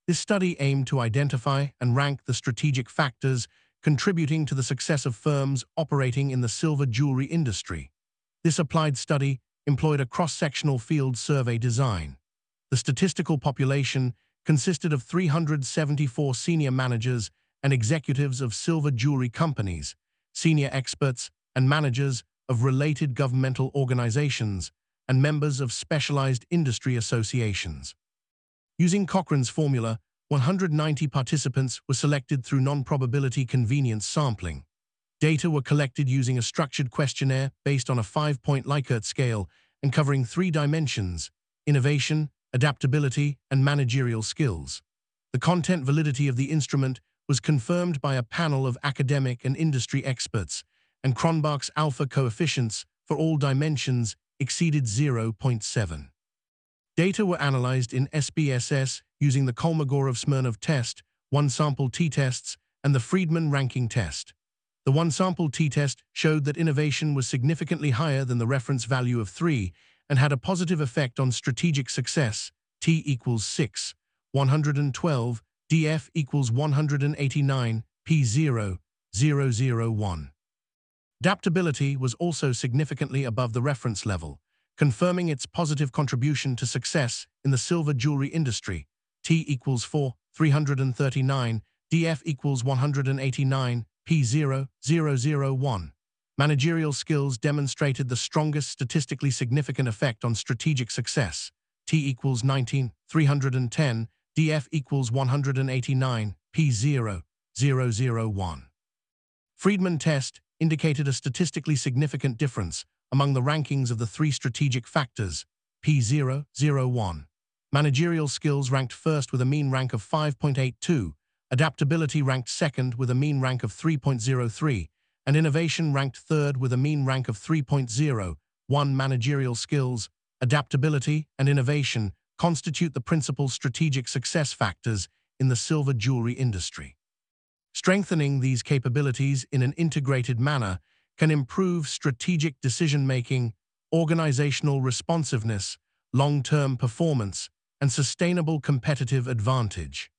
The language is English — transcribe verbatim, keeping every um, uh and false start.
This study aimed to identify and rank the strategic factors contributing to the success of firms operating in the silver jewelry industry. This applied study employed a cross-sectional field survey design. The statistical population consisted of three hundred seventy-four senior managers and executives of silver jewelry companies, senior experts and managers of related governmental organizations, and members of specialized industry associations. Using Cochrane's formula, one hundred ninety participants were selected through non-probability convenience sampling. Data were collected using a structured questionnaire based on a five-point Likert scale and covering three dimensions: innovation, adaptability, and managerial skills. The content validity of the instrument was confirmed by a panel of academic and industry experts, and Cronbach's alpha coefficients for all dimensions exceeded zero point seven. Data were analyzed in S B S S using the Kolmogorov-Smirnov test, one-sample t-tests, and the Friedman ranking test. The one-sample t-test showed that innovation was significantly higher than the reference value of three and had a positive effect on strategic success, T equals six, one hundred twelve, D F equals one hundred eighty-nine, P zero, zero zero one. Adaptability was also significantly above the reference level, confirming its positive contribution to success in the silver jewelry industry, T equals four, three hundred thirty-nine, D F equals one hundred eighty-nine, P zero, zero zero one. Managerial skills demonstrated the strongest statistically significant effect on strategic success, T equals nineteen, three hundred ten, D F equals one hundred eighty-nine, P zero, zero zero one. Friedman test indicated a statistically significant difference among the rankings of the three strategic factors, P zero, zero one. Managerial skills ranked first with a mean rank of five point eight two, adaptability ranked second with a mean rank of three point zero three, and innovation ranked third with a mean rank of three point zero one. Managerial skills, adaptability, and innovation constitute the principal strategic success factors in the silver jewelry industry. Strengthening these capabilities in an integrated manner can improve strategic decision-making, organizational responsiveness, long-term performance, and sustainable competitive advantage.